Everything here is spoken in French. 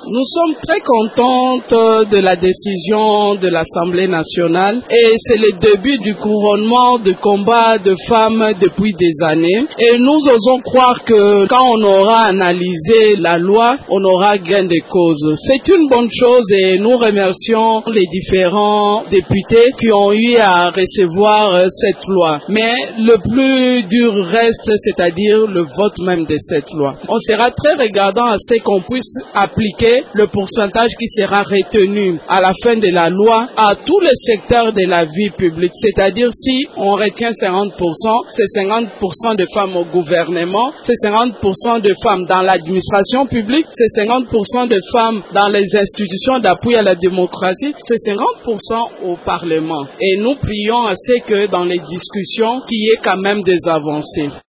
Nous sommes très contentes de la décision de l'Assemblée nationale et c'est le début du couronnement de combats de femmes depuis des années. Et nous osons croire que quand on aura analysé la loi, on aura gain de cause. C'est une bonne chose et nous remercions les différents députés qui ont eu à recevoir cette loi. Mais le plus dur reste, c'est-à-dire le vote même de cette loi. On sera très regardant à ce qu'on puisse appliquer le pourcentage qui sera retenu à la fin de la loi à tous les secteurs de la vie publique. C'est-à-dire si on retient 50%, c'est 50% de femmes au gouvernement, c'est 50% de femmes dans l'administration publique, c'est 50% de femmes dans les institutions d'appui à la démocratie, c'est 50% au Parlement. Et nous prions à ce que dans les discussions, qu'il y ait quand même des avancées.